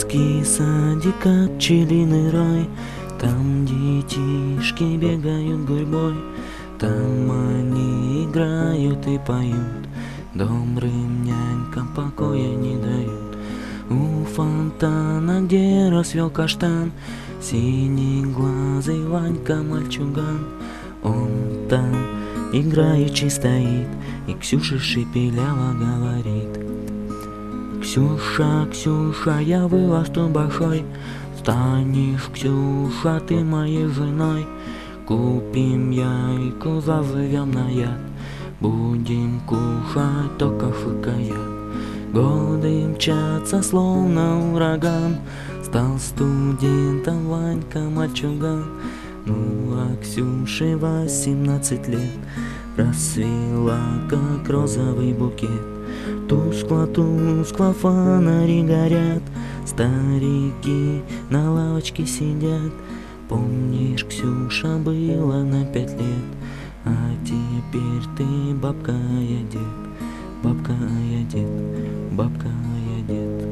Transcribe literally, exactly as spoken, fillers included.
Детский садик, как пчелиный рай, там детишки бегают гурьбой, там они играют и поют, добрым нянькам покоя не дают. У фонтана, где расцвел каштан, синеглазый Ванька-мальчуган. Он там играючи стоит и Ксюше шепеляво говорит: Ксюша, Ксюша, я вырос тут большой, станешь, Ксюша, ты моей женой. Купим яйку, заживем на яд, будем кушать только шикая. Годы мчатся, словно ураган, стал студентом Ванька-мальчуган. Ну а Ксюше восемнадцать лет, расцвела, как розовый букет. Тускло-тускло фонари горят, старики на лавочке сидят. Помнишь, Ксюша, было на пять лет, а теперь ты бабка, я дед, бабка, я дед, бабка, я дед.